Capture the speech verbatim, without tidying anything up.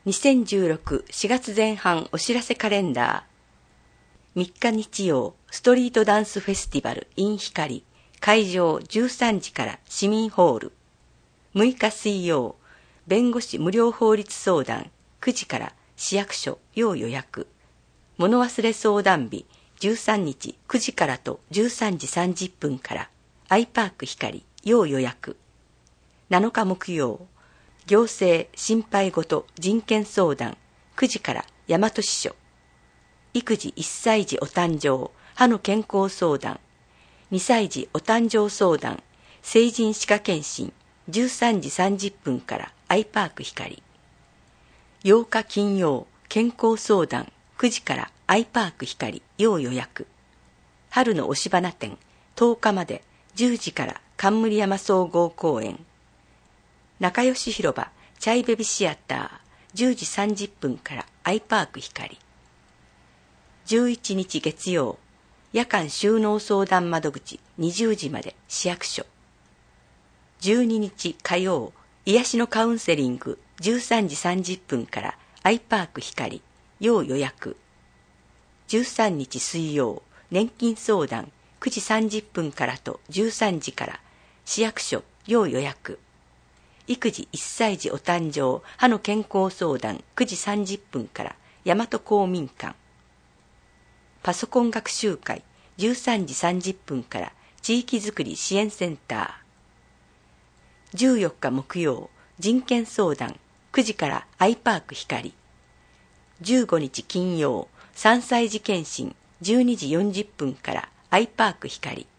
にせんじゅうろく しがつぜん半お知らせカレンダー。みっか日曜、ストリートダンスフェスティバル in 光、会場じゅうさんじから市民ホール。むいか水曜、弁護士無料法律相談くじから市役所要予約。物忘れ相談日じゅうさんにちくじからとじゅうさんじさんじゅっぷんからアイパーク光要予約。なのか木曜、行政心配ごと人権相談くじから大和支所。育児いっさい児お誕生歯の健康相談、にさい児お誕生相談成人歯科検診じゅうさんじさんじゅっぷんからアイパーク光。ようか金曜、健康相談くじからアイパーク光要予約。春の押し花展とおかまでじゅうじから冠山総合公園。仲良し広場チャイベビシアターじゅうじさんじゅっぷんからアイパーク光。じゅういちにち月曜、夜間収納相談窓口にじゅうじまで市役所。じゅうににち火曜、癒しのカウンセリングじゅうさんじさんじゅっぷんからアイパーク光要予約。じゅうさんにち水曜、年金相談くじさんじゅっぷんからとじゅうさんじから市役所要予約。育児いっさい児お誕生歯の健康相談くじさんじゅっぷんから大和公民館。パソコン学習会じゅうさんじさんじゅっぷんから地域づくり支援センター。じゅうよっか木曜、人権相談くじからアイパーク光。じゅうごにち金曜、さんさい児検診じゅうにじよんじゅっぷんからアイパーク光。